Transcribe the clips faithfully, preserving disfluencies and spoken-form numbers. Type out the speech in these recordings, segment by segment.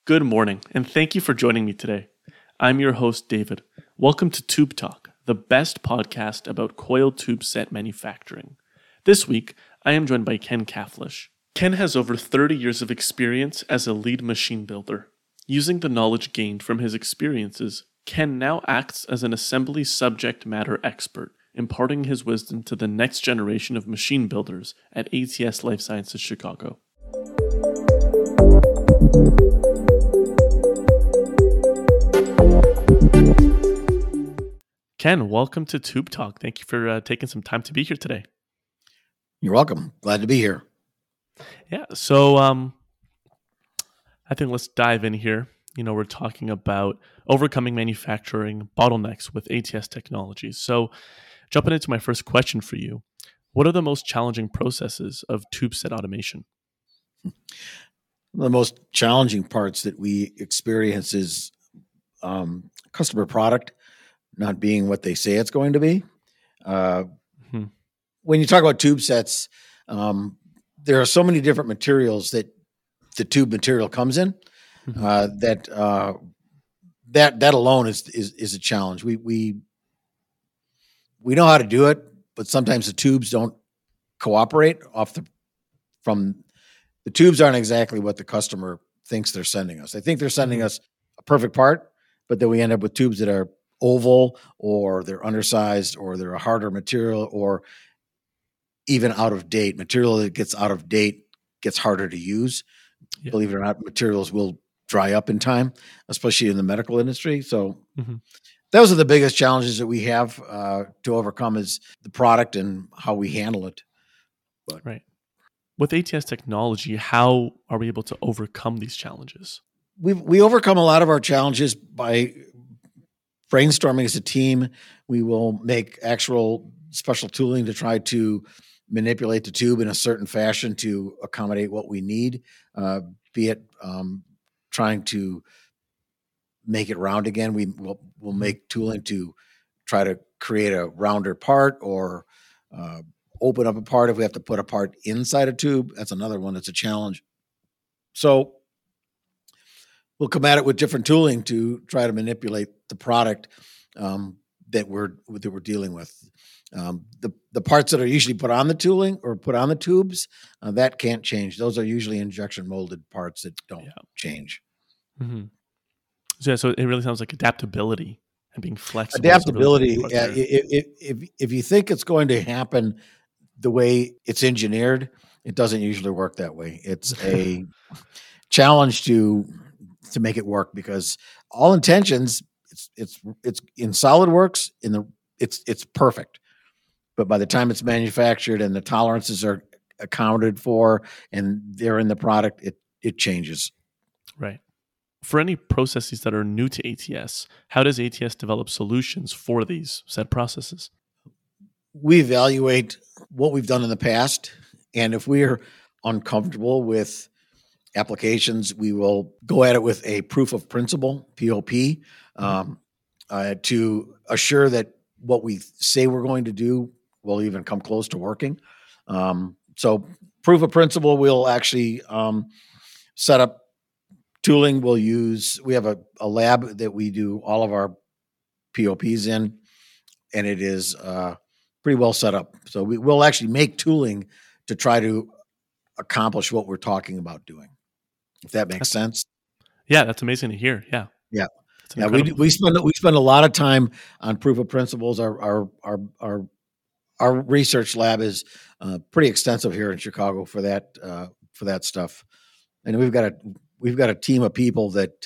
Good morning, and thank you for joining me today. I'm your host, David. Welcome to Tube Talk, the best podcast about coiled tube set manufacturing. This week, I am joined by Ken Kaflish. Ken has over thirty years of experience as a lead machine builder. Using the knowledge gained from his experiences, Ken now acts as an assembly subject matter expert, imparting his wisdom to the next generation of machine builders at A T S Life Sciences Chicago. Ken, welcome to Tube Talk. Thank you for uh, taking some time to be here today. You're welcome. Glad to be here. Yeah, so um, I think let's dive in here. You know, we're talking about overcoming manufacturing bottlenecks with A T S technologies. So jumping into my first question for you, what are the most challenging processes of tube set automation? The most challenging parts that we experience is um, customer product not being what they say it's going to be. Uh, hmm when you talk about tube sets, um, there are so many different materials that the tube material comes in hmm uh, that uh, that that alone is is is a challenge. We we we know how to do it, but sometimes the tubes don't cooperate off the from the tubes aren't exactly what the customer thinks they're sending us. They think they're sending hmm us a perfect part, but then we end up with tubes that are oval or they're undersized or they're a harder material or even out of date. Material that gets out of date gets harder to use. Yeah. Believe it or not, materials will dry up in time, especially in the medical industry. So hmm those are the biggest challenges that we have uh, to overcome is the product and how we handle it. But Right. With A T S technology, how are we able to overcome these challenges? we we overcome a lot of our challenges by brainstorming as a team. We will make actual special tooling to try to manipulate the tube in a certain fashion to accommodate what we need, uh, be it um, trying to make it round again. We will we'll make tooling to try to create a rounder part or uh, open up a part if we have to put a part inside a tube. That's another one that's a challenge. So we'll come at it with different tooling to try to manipulate the product um, that we're that we're dealing with. Um, the the parts that are usually put on the tooling or put on the tubes uh, that can't change. Those are usually injection molded parts that don't Yeah. change. hmm So, yeah, so it really sounds like adaptability and being flexible is a really big Adaptability. part Uh, there. if, if if you think it's going to happen the way it's engineered, it doesn't usually work that way. It's a challenge to to make it work because all intentions it's it's it's in SolidWorks in the it's it's perfect. But by the time it's manufactured and the tolerances are accounted for and they're in the product, it it changes. Right. For any processes that are new to A T S, how does A T S develop solutions for these said processes? We evaluate what we've done in the past, and if we're uncomfortable with applications, we will go at it with a proof of principle (P O P) um, uh, to assure that what we say we're going to do will even come close to working. Um, so, proof of principle, we'll actually um, set up tooling. We'll use we have a, a lab that we do all of our P O Ps in, and it is uh, pretty well set up. So we will actually make tooling to try to accomplish what we're talking about doing. If that makes That's, sense. yeah, that's amazing to hear. Yeah, Yeah. that's an Yeah, we incredible. we spend we spend a lot of time on proof of principles. Our our our our our research lab is uh, pretty extensive here in Chicago for that uh, for that stuff, and we've got a we've got a team of people that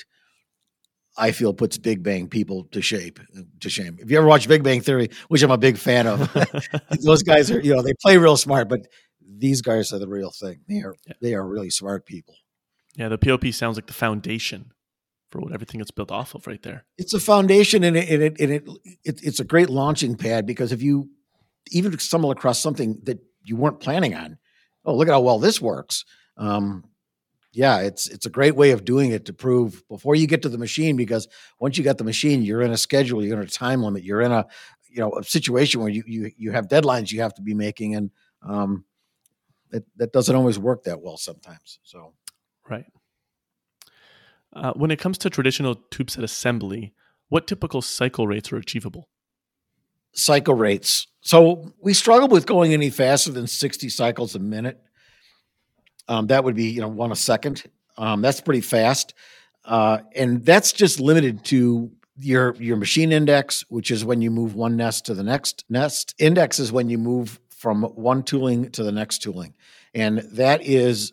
I feel puts Big Bang people to shape to shame. If you ever watch Big Bang Theory, which I'm a big fan of, those guys are you know they play real smart, but these guys are the real thing. They are yeah. they are really smart people. yeah, the P O P sounds like the foundation for what everything is built off of right there. It's a foundation, and it and it, and it, it it's a great launching pad because if you even stumble across something that you weren't planning on, oh look at how well this works. Um, yeah, it's it's a great way of doing it to prove before you get to the machine because once you got the machine, you're in a schedule, you're in a time limit, you're in a you know a situation where you you you have deadlines you have to be making, and um, that that doesn't always work that well sometimes. So Right. Uh, when it comes to traditional tube set assembly, what typical cycle rates are achievable? Cycle rates. So we struggle with going any faster than sixty cycles a minute. Um, that would be, you know, one a second. Um, that's pretty fast. Uh, and that's just limited to your your machine index, which is when you move one nest to the next nest. Index is when you move from one tooling to the next tooling. And that is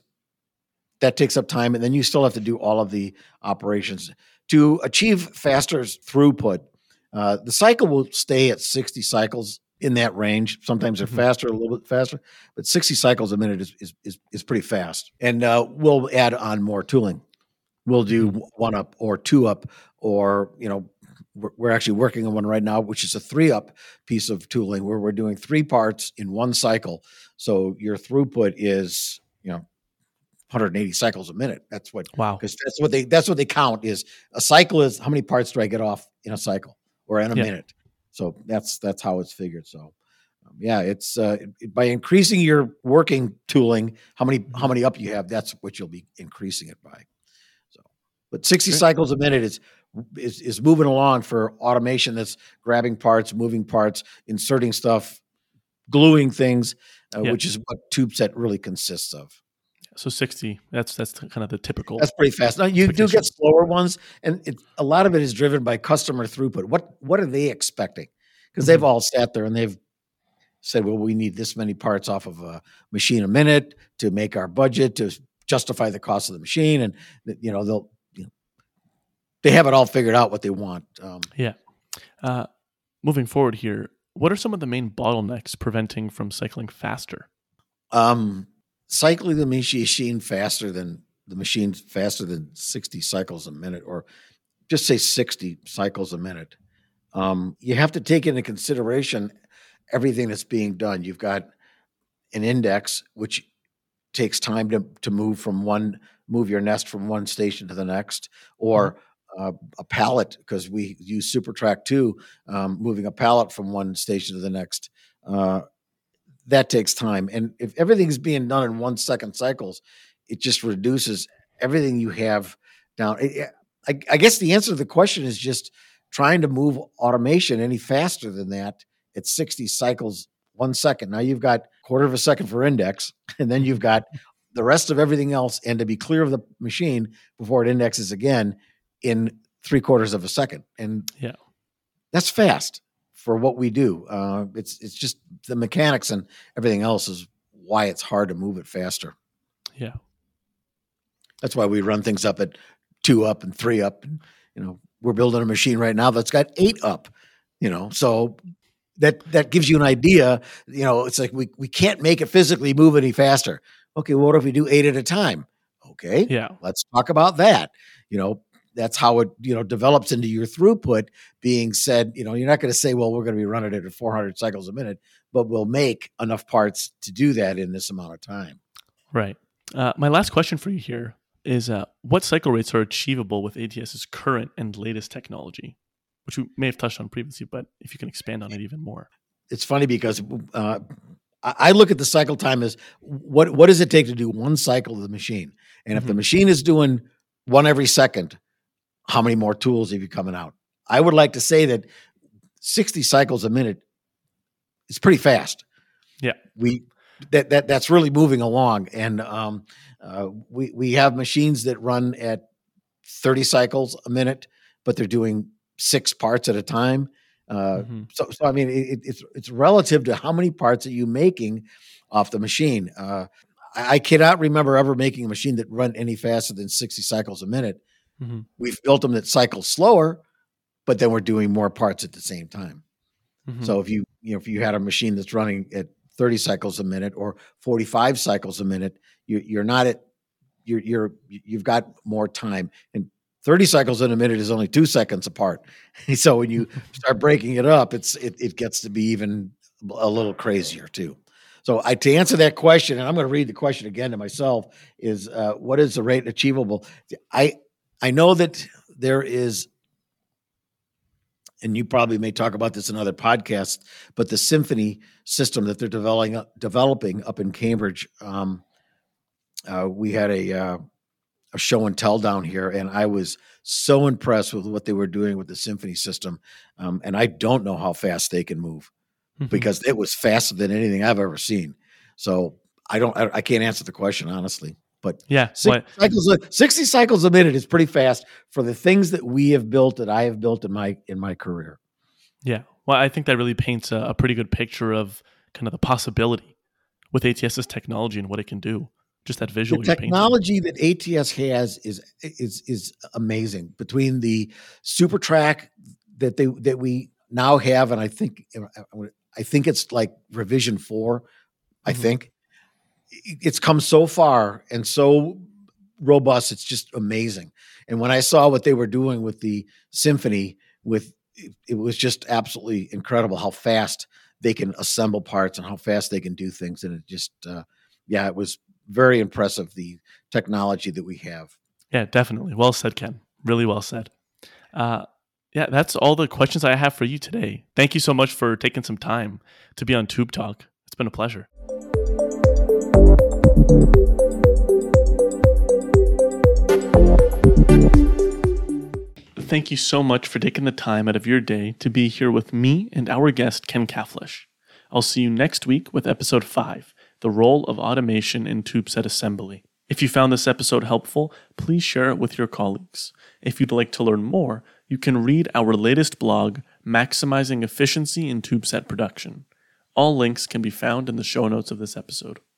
that takes up time, and then you still have to do all of the operations. To achieve faster throughput, uh, the cycle will stay at sixty cycles in that range. Sometimes they're Mhm. faster, a little bit faster, but sixty cycles a minute is is is, is pretty fast. And uh, we'll add on more tooling. We'll do Mhm. one up or two up, or you know, we're, we're actually working on one right now, which is a three up piece of tooling where we're doing three parts in one cycle. So your throughput is, you know, one hundred eighty cycles a minute. That's what, Wow. because that's what they that's what they count is a cycle is how many parts do I get off in a cycle or in a Yeah. minute. So that's that's how it's figured. So um, yeah, it's uh, it- by increasing your working tooling, how many how Mhm. many up you have, that's what you'll be increasing it by. So, but sixty Great. cycles a minute is is is moving along for automation that's grabbing parts, moving parts, inserting stuff, gluing things, uh, Yeah. which is what tube set really consists of. So sixty, that's that's kind of the typical That's pretty fast. Now you do get expectation. slower ones, and it, a lot of it is driven by customer throughput. What what are they expecting? Because they've Mhm. all sat there and they've said, "Well, we need this many parts off of a machine a minute to make our budget to justify the cost of the machine," and you know they'll you know, they have it all figured out what they want. Um, Yeah. Uh, moving forward here, what are some of the main bottlenecks preventing from cycling faster? um, cycling the machine faster than the machine faster than sixty cycles a minute, or just say sixty cycles a minute. Um, you have to take into consideration everything that's being done. You've got an index, which takes time to to move from one move your nest from one station to the next, Mhm. or uh, a pallet because we use SuperTrack two, um, moving a pallet from one station to the next. Uh, that takes time, and if everything's being done in one second cycles, it just reduces everything you have down. I, I I guess the answer to the question is just trying to move automation any faster than that at sixty cycles one second. Now you've got quarter of a second for index, and then you've got the rest of everything else, and to be clear of the machine before it indexes again in three quarters of a second, and Yeah. that's fast for what we do. Uh, it's it's just the mechanics and everything else is why it's hard to move it faster. Yeah. That's why we run things up at two up and three up. And, you know, we're building a machine right now that's got eight up. You know, so that that gives you an idea. You know, it's like we we can't make it physically move any faster. Okay, well, what if we do eight at a time? Okay, Yeah. let's talk about that. You know, that's how it you know develops into your throughput. Being said, you know, you're not going to say, well, we're going to be running it at four hundred cycles a minute, but we'll make enough parts to do that in this amount of time. Right. Uh, my last question for you here is uh, what cycle rates are achievable with ATS's current and latest technology? Which we may have touched on previously, but if you can expand on it even more. It's funny because uh, I I look at the cycle time as what what does it take to do one cycle of the machine, and if the Mhm. machine is doing one every second, how many more tools have you coming out? I would like to say that sixty cycles a minute is pretty fast. Yeah. We that that that's really moving along, and um, uh, we we have machines that run at thirty cycles a minute, but they're doing six parts at a time. Uh, Mhm. so, so I mean, it, it's it's relative to how many parts are you making off the machine. Uh, I, I cannot remember ever making a machine that run any faster than sixty cycles a minute. Mhm. We've built them that cycle slower, but then we're doing more parts at the same time. Mhm. So if you you know if you had a machine that's running at thirty cycles a minute or forty-five cycles a minute, you, you're not at you're you're you've got more time, and thirty cycles in a minute is only two seconds apart. So when you start breaking it up, it's it it gets to be even a little crazier too. So I to answer that question, and I'm going to read the question again to myself, is uh, what is the rate achievable? I I know that there is, and you probably may talk about this in other podcasts, but the Symphony system that they're developing developing up in Cambridge. Um, uh, we had a uh, a show and tell down here, and I was so impressed with what they were doing with the Symphony system. Um, and I don't know how fast they can move mm-hmm. because it was faster than anything I've ever seen. So I don't, I, I can't answer the question honestly. But yeah, sixty cycles, a, sixty cycles a minute is pretty fast for the things that we have built, that I have built in my in my career. Yeah, well, I think that really paints a, a pretty good picture of kind of the possibility with ATS's technology and what it can do. Just that visual. The technology that A T S has is is is amazing. Between the SuperTrack that they that we now have, and I think I think it's like revision four. Mm-hmm. I think. It's come so far and so robust. It's just amazing. And when I saw what they were doing with the Symphony, with it was just absolutely incredible how fast they can assemble parts and how fast they can do things. And it just, uh, yeah, it was very impressive, the technology that we have. Yeah, definitely. Well said, Ken. Really well said. Uh, yeah, that's all the questions I have for you today. Thank you so much for taking some time to be on Tube Talk. It's been a pleasure. Thank you so much for taking the time out of your day to be here with me and our guest, Ken Kaflish. I'll see you next week with episode five, The Role of Automation in TubeSet Assembly. If you found this episode helpful, please share it with your colleagues. If you'd like to learn more, you can read our latest blog, Maximizing Efficiency in TubeSet Production. All links can be found in the show notes of this episode.